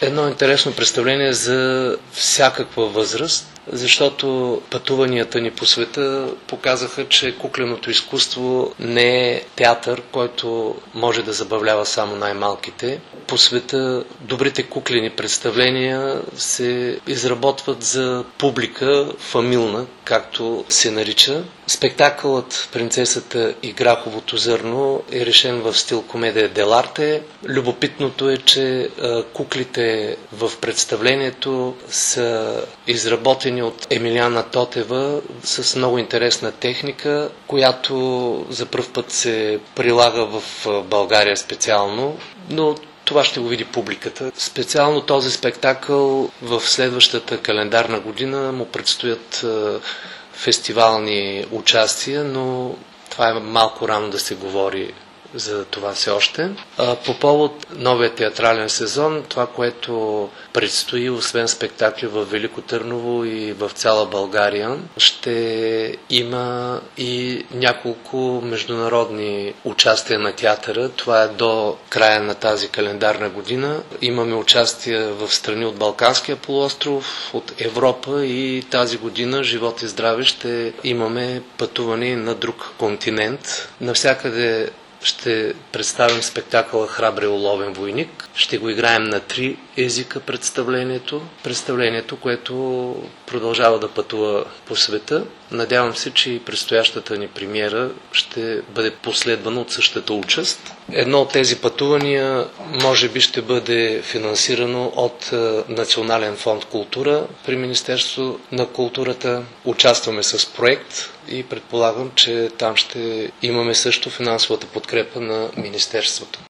едно интересно представление за всякаква възраст, защото пътуванията ни по света показаха, че кукленото изкуство не е театър, който може да забавлява само най-малките. По света добрите куклени представления се изработват за публика, фамилна, както се нарича. Спектакълът "Принцесата и граховото зърно" е решен в стил комедия деларте. Любопитното е, че куклите в представлението са изработени от Емилиана Тотева с много интересна техника, която за пръв път се прилага в България специално, но това ще го види публиката. Специално този спектакъл в следващата календарна година му предстоят фестивални участия, но това е малко рано да се говори за това все още. По повод новия театрален сезон, това, което предстои, освен спектакли в Велико Търново и в цяла България, ще има и няколко международни участия на театъра. Това е до края на тази календарна година. Имаме участия в страни от Балканския полуостров, от Европа и тази година, живот и здраве, ще имаме пътуване на друг континент. Навсякъде ще представим спектакъла "Храбрия уловен войник". Ще го играем на 3 езика представлението, което продължава да пътува по света. Надявам се, че и предстоящата ни премиера ще бъде последвана от същата участ. Едно от тези пътувания може би ще бъде финансирано от Национален фонд "Култура" при Министерство на културата. Участваме с проект и предполагам, че там ще имаме също финансовата подкрепа на Министерството.